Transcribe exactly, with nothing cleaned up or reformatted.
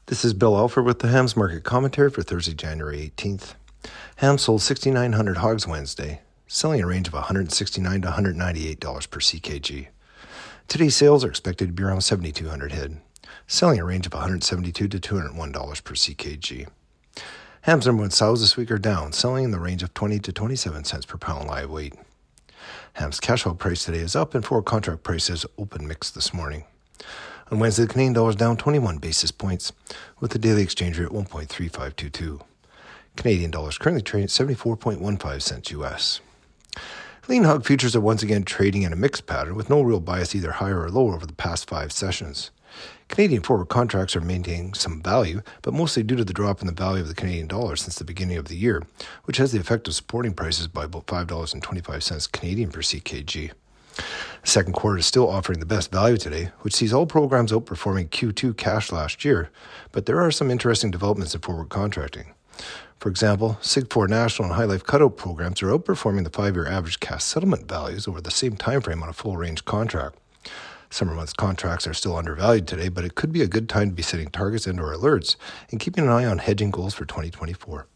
This is Bill Alford with the Hams Market Commentary for Thursday, January eighteenth. Hams sold six thousand nine hundred hogs Wednesday, selling a range of one hundred sixty-nine dollars to one hundred ninety-eight dollars per C K G. Today's sales are expected to be around seven thousand two hundred head, selling a range of one hundred seventy-two dollars to two hundred one dollars per C K G. Hams number one sows this week are down, selling in the range of twenty to twenty-seven cents per pound live weight. Hams cash hog price today is up and forward contract prices open mixed this morning. On Wednesday, the Canadian dollar is down twenty-one basis points, with the daily exchange rate at one point three five two two. Canadian dollar is currently trading at seventy-four point one five cents U S. Lean hog futures are once again trading in a mixed pattern with no real bias either higher or lower over the past five sessions. Canadian forward contracts are maintaining some value, but mostly due to the drop in the value of the Canadian dollar since the beginning of the year, which has the effect of supporting prices by about five dollars and twenty-five cents Canadian per C K G. The second quarter is still offering the best value today, which sees all programs outperforming Q two cash last year, but there are some interesting developments in forward contracting. For example, Sig four National and High Life cutout programs are outperforming the five-year average cash settlement values over the same time frame on a full-range contract. Summer months contracts are still undervalued today, but it could be a good time to be setting targets and or alerts and keeping an eye on hedging goals for twenty twenty-four.